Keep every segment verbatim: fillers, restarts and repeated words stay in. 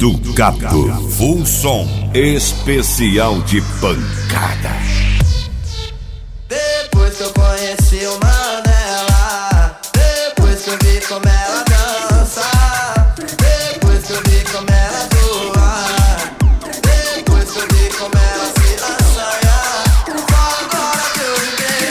do Capto, full som, especial de pancada. Depois que eu conheci o Mandela, depois que eu vi como ela dança, depois que eu vi como ela atua, depois que eu vi como ela se assanha, só agora que eu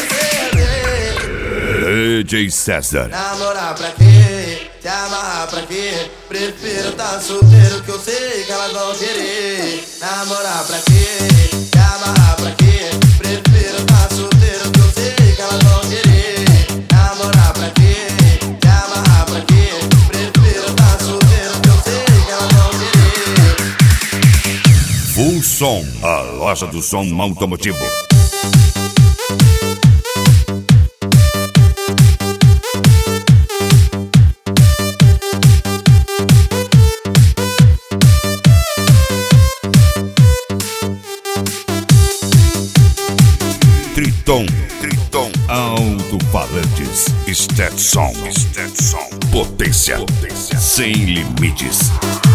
me percebi. D J César. Namorar pra quê? Se amarrar pra quê? Prefiro tá solteiro que eu sei que elas vão querer. Namorar pra quê? Se amarrar pra quê? Prefiro tá solteiro que eu sei que elas vão querer. Namorar pra quê? Se amarrar pra quê? Prefiro tá solteiro que eu sei que elas vão querer. Full Som, a loja do som automotivo. Triton, Triton, alto-falantes, Stetson, Stetson, potência, potência, sem limites.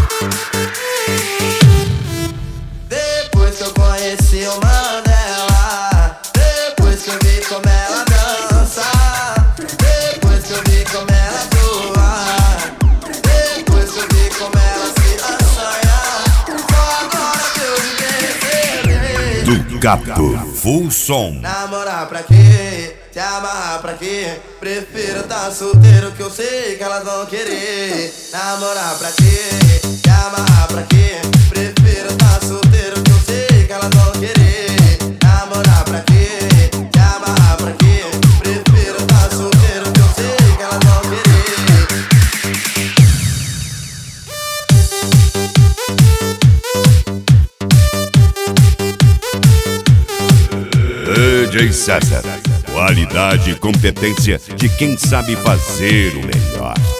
Depois que eu conheci o Mandela, depois que eu vi como ela dança, depois que eu vi como ela atua, depois que eu vi como ela se assanha, só agora que eu me percebi. Do Capto, full som. Namorar pra quê? Se amarrar pra quê? Prefiro tá solteiro que eu sei que elas vão querer. Namorar pra quê? Se amarrar pra quê? Prefiro tá solteiro que eu sei que elas vão querer. Namorar pra quê? Se amarrar pra quê? Prefiro tá solteiro que eu sei que elas vão D J César, qualidade e competência de quem sabe fazer o melhor.